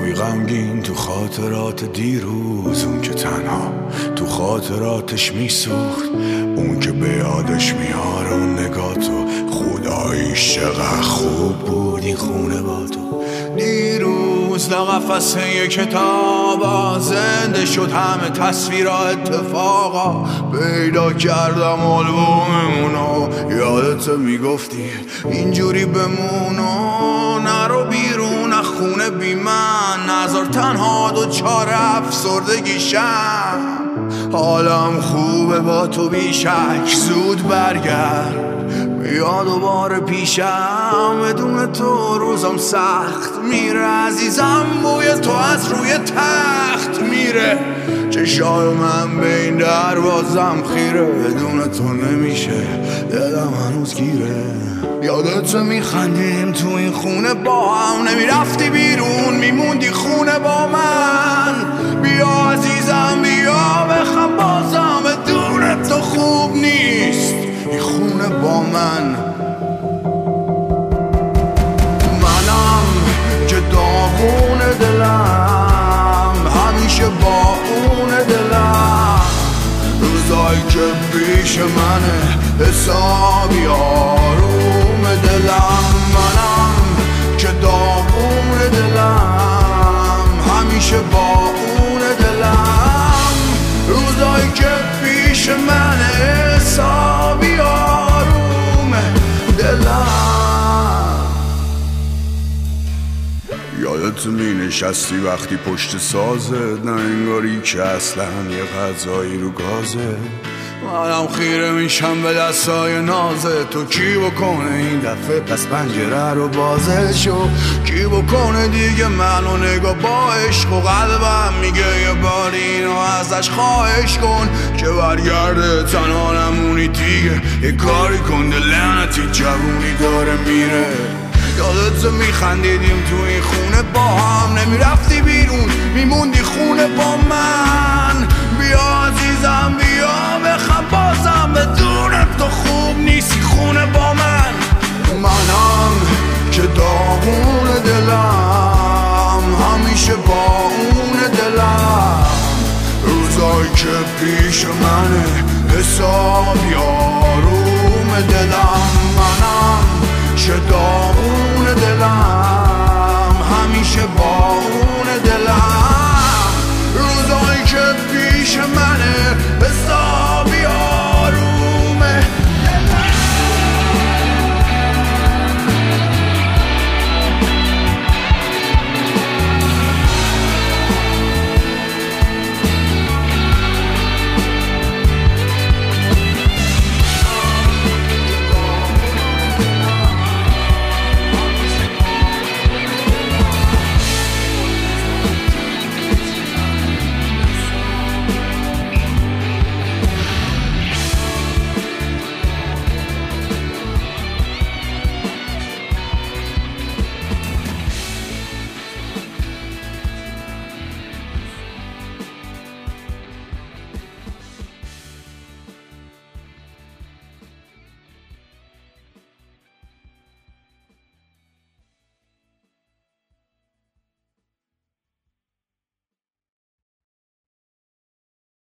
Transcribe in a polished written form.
خوابی غمگین تو خاطرات دیروز، اون که تنها تو خاطراتش میسوخت، اون که به یادش میاره اون نگاه تو. خداییش چقدر خوب بود این خونه با تو. دیروز لقفصه یک کتابا زنده شد، همه تصویرها اتفاقا پیدا کردم آلبوممونو. یادت میگفتی اینجوری بمونو، نرو بیرون از خونه بی من، نذار تنها دوچار افسردگیشم. حالم خوبه با تو بیشک، زود برگرد بیا دوباره پیشم. بدون تو روزم سخت میره عزیزم، بوی تو از روی تخت میره. چشای من به این دروازم خیره، بدون تو نمیشه دلم هنوز گیره. یادت میخندیم تو این خونه با هم، نمیرفتی بیرون میموندی خونه با من. بیا عزیزم بیا بخم بازم، بدون تو خوب نیست این خونه با من. منم که داغون دلم، همیشه با اون دلم. روزایی که پیش منه حسابی آروم دلم. منم که داغون دلم، همیشه با اون دلم. روزایی که پیش منه حسابی آروم دلم. یادت می نشستی وقتی پشت سازت، نه انگاری که اصلا یه غذایی رو گازه. منم خیره میشم به دستای نازه تو. کی بکنه این دفعه پس پنجره رو بازه شو؟ کی بکنه دیگه منو نگاه با عشق و قلبم میگه یه بار اینو ازش خواهش کن که برگرده. تنها نمونی دیگه یه کاری کن، لعنتی جوونی داره میره. یادت میخندیدیم تو این خونه با هم، نمیرفتی بیرون میموندی خونه با من. بیا عزیزم بیا بخم بازم، بدون تو خوب نیستی خونه با من. منم که داغون دلم، همیشه با اون دلم. روزایی که پیش منه حسابی